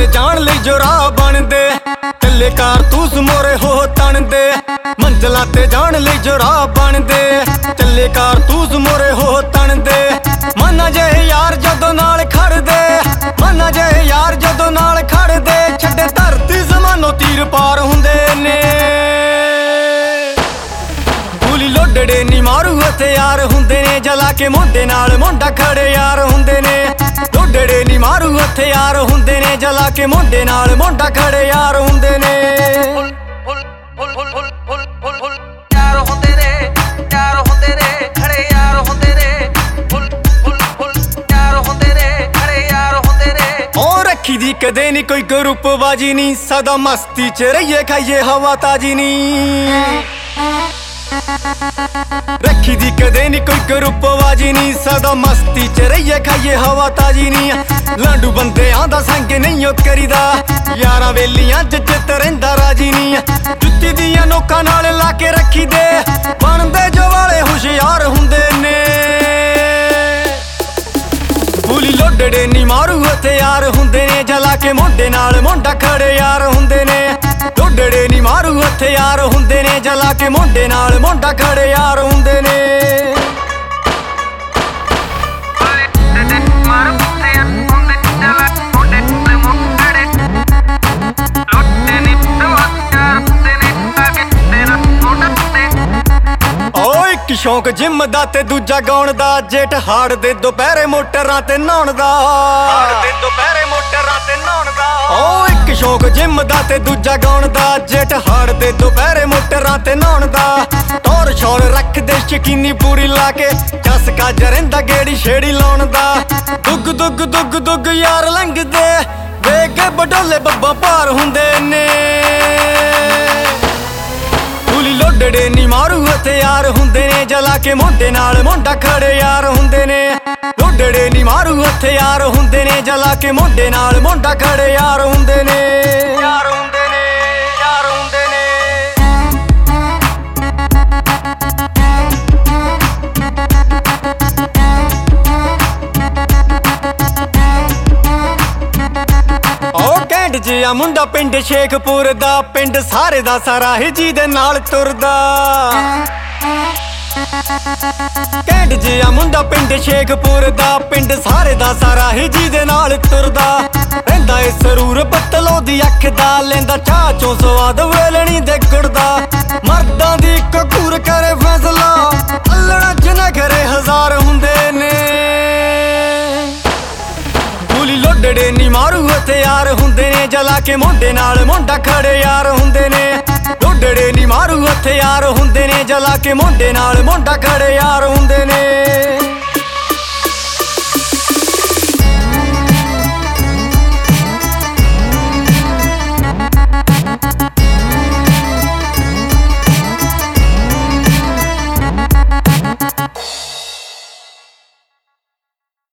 ਤੇ ਜਾਣ ਲਈ ਜੋ ਰਾਹ ਬਣਦੇ, ਕੱਲੇ ਕਾਰਤੂਸ ਮੋਰੇ ਹੋ ਤਣਦੇ। ਮੰਜ਼ਲਾਂ ਤੇ ਜਾਣ ਲਈ ਜੋ ਰਾਹ ਬਣਦੇ, ਚੱਲੇ ਕਾਰਤੂਸ ਮੋਰੇ ਹੋ ਤਣਦੇ। ਮਾਨਾ ਜਿਹੇ ਯਾਰ ਜਦੋਂ ਨਾਲ ਖੜਦੇ, ਮਾਨਾ ਜਿਹੇ ਯਾਰ ਜਦੋਂ ਨਾਲ ਖੜਦੇ, ਛੱਡੇ ਧਰਤੀ ਜ਼ਮਾਨੋਂ ਤੀਰ ਪਾਰ ਹੁੰਦੇ ਨੇ। ਗੋਲੀ ਲੋਡੜੇ ਨੀ ਮਾਰੂ ਹਥਿਆਰ ਹੁੰਦੇ ਨੇ, ਜਲਾ ਕੇ ਮੋਢੇ ਨਾਲ ਮੋਢਾ ਖੜੇ ਯਾਰ ਹੁੰਦੇ ਨੇ। ਲੋਡੜੇ ਨੀ ਮਾਰੂ ਹਥਿਆਰ ਹੁੰਦੇ ਨੇ, ਜਲਾ ਕੇ ਮੋਢੇ ਨਾਲ ਮੋਢਾ ਖੜੇ ਯਾਰ ਹੁੰਦੇ ਨੇ। ਯਾਰ ਹੁੰਦੇ ਨੇ, ਯਾਰ ਹੁੰਦੇ ਨੇ, ਖੜੇ ਯਾਰ ਹੁੰਦੇ ਨੇ। ਯਾਰ ਹੁੰਦੇ ਨੇ, ਖੜੇ ਯਾਰ ਹੁੰਦੇ ਨੇ। ਉਹ ਰੱਖੀ ਦੀ ਕਦੇ ਨੀ ਕੋਈ ਗਰੁੱਪਬਾਜੀ ਨੀ, ਸਦਾ ਮਸਤੀ ਚ ਰਹੀਏ ਖਾਈਏ ਹਵਾ ਤਾਜੀ ਨੀ। ਰੱਖੀ ਦੀ ਕਦੇ ਨੀ ਕੋਈ ਗਰੁੱਪਬਾਜੀ ਨੀ, ਸਦਾ ਮਸਤੀ ਚ ਰਹੀਏ ਖਾਈਏ ਹਵਾ ਤਾਜੀ ਨੀ। ਲਾਂਡੂ ਬੰਦਿਆਂ ਦਾ ਸੰਗ ਨਹੀਂ ਉਹ ਕਰੀਦਾ, ਯਾਰਾਂ ਵੇਲੀਆਂ ਚ ਚਿੱਤ ਰਹਿੰਦਾ ਰਾਜੀ ਨੀ। ਜੁੱਤੀ ਦੀਆਂ ਨੋਕਾਂ ਨਾਲ ਲਾ ਕੇ ਰੱਖੀ ਦੇ, ਬਣਦੇ ਜੋ ਵਾਲੇ ਹੁਸ਼ਿਆਰ ਹੁੰਦੇ ਨੇ। ਗੋਲੀ ਲੋਡੜੇ ਨੀ ਮਾਰੂ ਹਥਿਆਰ ਹੁੰਦੇ ਨੇ, ਜਲਾ ਕੇ ਮੋਢੇ ਨਾਲ ਮੋਢਾ ਖੜੇ ਯਾਰ ਹੁੰਦੇ ਨੇ। ਲੋਡੜੇ ਨੀ ਮਾਰੂ ਹਥਿਆਰ ਹੁੰਦੇ ਨੇ, ਜਲਾ ਕੇ ਮੋਢੇ ਨਾਲ ਮੋਢਾ ਖੜੇ ਯਾਰ ਹੁੰਦੇ ਨੇ। ਇੱਕ ਸ਼ੌਂਕ ਜਿੰਮ ਦਾ ਤੇ ਦੂਜਾ ਗਾਉਣ ਦਾ, ਜੇਠ ਹਾੜ ਦੇ ਦੁਪਹਿਰੇ ਮੋਟਰਾਂ ਤੇ ਨਹਾਉਣ ਦਾ। ਓ ਇੱਕ ਸ਼ੌਂਕ ਜਿੰਮ ਦਾ ਤੇ ਦੂਜਾ ਗਾਉਣ ਦਾ, ਜੇਠ ਹਾੜ ਦੇ ਦੁਪਹਿਰੇ ਮੋਟਰਾਂ ਤੇ ਨਹਾਉਣ ਦਾ। ਟੌਰ ਛੌਰ ਰੱਖਦੇ ਸ਼ਕੀਨੀ ਪੂਰੀ ਲਾ ਕੇ, ਚਸਕਾ ਜਰਿੰਦਾ ਗੇੜੀ ਛੇੜੀ ਲਾਉਣ ਦਾ। ਦੁੱਗ ਦੁੱਗ ਦੁੱਗ ਦੁੱਗ ਯਾਰ ਲੰਘਦੇ, ਵੇਖ ਕੇ ਬਡੋਲੇ ਬੱਬਾ ਭਾਰ ਹੁੰਦੇ ਨੇ। ਗੋਲੀ ਲੋਡੜੇ ਨੀ ਮਾਰੂ ਹਥਿਆਰ ਹੁੰਦੇ ਨੇ, ਜਲਾ ਕੇ ਮੋਢੇ ਨਾਲ ਮੋਢਾ ਖੜੇ ਯਾਰ ਹੁੰਦੇ ਨੇ। ਲੋਡੜੇ ਨੀ ਮਾਰੂ ਹਥਿਆਰ ਹੁੰਦੇ ਨੇ, ਜਲਾ ਕੇ ਮੋਢੇ ਨਾਲ ਮੋਢਾ ਖੜੇ ਯਾਰ ਹੁੰਦੇ ਨੇ। ਯਾਰ ਹੁੰਦੇ ਨੇ, ਯਾਰ ਹੁੰਦੇ ਨੇ। ਕੈਂਟ ਜਿਹਾ ਮੁੰਡਾ ਪਿੰਡ ਸ਼ੇਖਪੁਰ ਦਾ, ਪਿੰਡ ਸਾਰੇ ਦਾ ਸਾਰਾ ਹੀ ਜੀ ਦੇ ਨਾਲ ਤੁਰਦਾ। ਕੈਂਟ ਜਿਹਾ ਮੁੰਡਾ ਪਿੰਡ ਸ਼ੇਖਪੁਰ ਦਾ, ਪਿੰਡ ਸਾਰੇ ਦਾ ਸਾਰਾ ਹੀ ਜੀ ਦੇ ਨਾਲ ਤੁਰਦਾ। ਰਹਿੰਦਾ ਏ ਸਰੂਰ ਪੱਤਲੋਂ ਦੀ ਅੱਖ ਦਾ, ਲੈਂਦਾ ਚਾਹ ਚੋਂ ਸਵਾਦ ਵੇਲਣੀ ਦੇ ਗੁੜ ਦਾ। ਮਰਦਾਂ ਦੀ ਇੱਕ ਘੂਰ ਕਰੇ ਫੈਸਲਾ, ਅੱਲਣਾ ਚ ਨਖਰੇ ਹਜ਼ਾਰ ਹੁੰਦੇ ਨੇ। ਗੋਲੀ ਲੋਡੜੇ ਨੀ ਮਾਰੂ ਹਥਿਆਰ ਹੁੰਦੇ ਨੇ, ਜਲਾ ਕੇ ਮੋਢੇ ਨਾਲ ਮੋਢਾ ਖੜੇ ਯਾਰ ਹੁੰਦੇ ਨੇ। ਲੋਡੜੇ ਨੀ ਮਾਰੂ ਹਥਿਆਰ ਹੁੰਦੇ ਨੇ, ਜਲਾ ਕੇ ਮੋਢੇ ਨਾਲ ਮੋਢਾ ਖੜੇ ਯਾਰ ਹੁੰਦੇ ਨੇ।